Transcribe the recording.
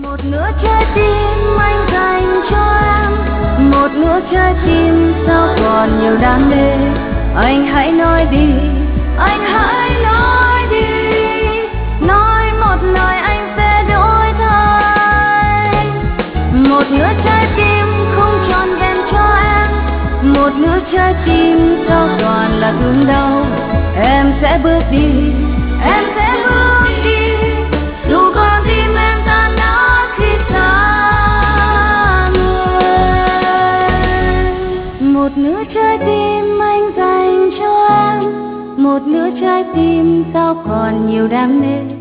Một nửa trái tim anh dành cho em, một nửa trái tim sao còn nhiều đam mê. Anh hãy nói đi, anh hãy nói đi, nói một lời anh sẽ đổi thay. Một nửa trái tim không tròn vẹn cho em, một nửa trái tim sao toàn là thương đau. Em sẽ bước đi, em sẽ bước đi, dù con tim em tan nát khi xa người. Một nửa trái tim anh dành cho em, một nửa trái tim sao còn nhiều đam mê.